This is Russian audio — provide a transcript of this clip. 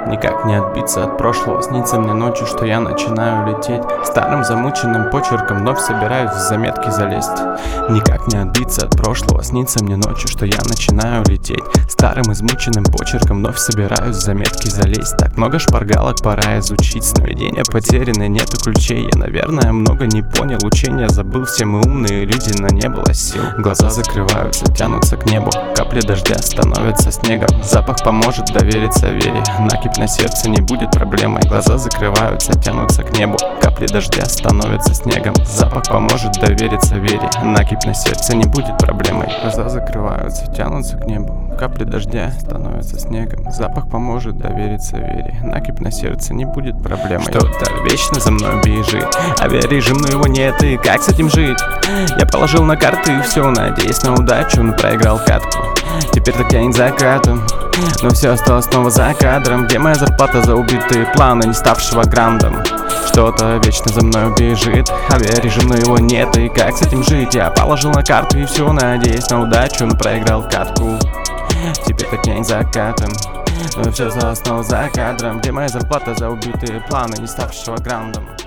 Никак не отбиться от прошлого. Снится мне ночью, что я начинаю лететь. Старым замученным почерком вновь собираюсь в заметки залезть. Никак не отбиться от прошлого. Снится мне ночью, что я начинаю лететь. Старым измученным почерком вновь собираюсь в заметки залезть. Так много шпаргалок пора изучить. Сновидения потеряны, нету ключей. Я, наверное, много не понял. Учения забыл, все мы умные люди, но не было сил. Глаза закрываются, тянутся к небу. Капли дождя становятся снегом. Запах поможет довериться вере. Накипь на сердце не будет проблемой. Глаза закрываются, тянутся к небу. Капли дождя становятся снегом. Запах поможет довериться вере. Накипь на сердце не будет проблемой. Глаза закрываются, тянутся к небу. Капли дождя становятся снегом. Запах поможет довериться вере. Накипь на сердце не будет проблемой. Что-то вечно за мной бежит. Авиарежим, но его нет, и как с этим жить? Я положил на карты и все, надеясь на удачу, но проиграл катку. Теперь так тянет закатом, но все осталось снова за кадром. Где моя зарплата за убитые планы, не ставшего грандом? Что-то вечно за мной бежит. Авиарежим, но его нет, и как с этим жить? Я положил на карту и все, надеясь на удачу, но проиграл катку. Теперь так тянет закатом, но все осталось снова за кадром. Где моя зарплата за убитые планы, не ставшего грандом?